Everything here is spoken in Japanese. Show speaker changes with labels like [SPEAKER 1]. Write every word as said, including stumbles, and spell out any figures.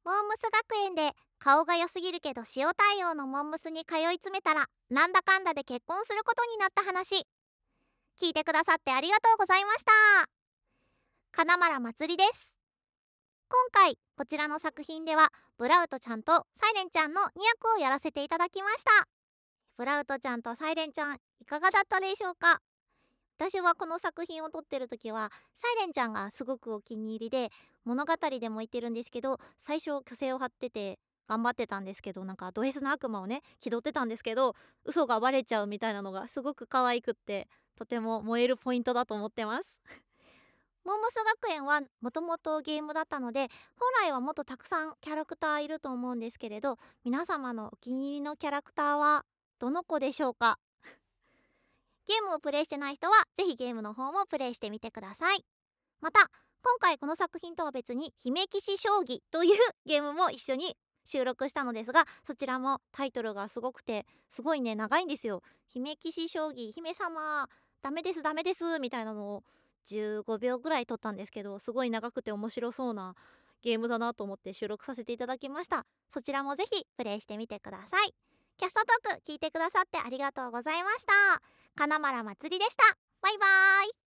[SPEAKER 1] モームス学園で顔が良すぎるけど塩対応のモームスに通い詰めたらなんだかんだで結婚することになった話、聞いてくださってありがとうございました。金丸まつりです。今回こちらの作品ではブラウトちゃんとサイレンちゃんのに役をやらせていただきました。ブラウトちゃんとサイレンちゃんいかがだったでしょうか。私はこの作品を撮ってる時はサイレンちゃんがすごくお気に入りで、物語でも言ってるんですけど、最初虚勢を張ってて頑張ってたんですけど、なんかド S の悪魔をね気取ってたんですけど、嘘がバレちゃうみたいなのがすごく可愛くって、とても燃えるポイントだと思ってます。モームス学園はもともとゲームだったので、本来はもっとたくさんキャラクターいると思うんですけれど、皆様のお気に入りのキャラクターはどの子でしょうか。ゲームをプレイしてない人はぜひゲームの方もプレイしてみてください。また今回この作品とは別に姫騎士将棋というゲームも一緒に収録したのですが、そちらもタイトルがすごくてすごいね長いんですよ。姫騎士将棋姫様ダメですダメですみたいなのをじゅうごびょうぐらい撮ったんですけど、すごい長くて面白そうなゲームだなと思って収録させていただきました。そちらもぜひプレイしてみてください。キャストトーク聞いてくださってありがとうございました。金丸まつりでした。バイバーイ。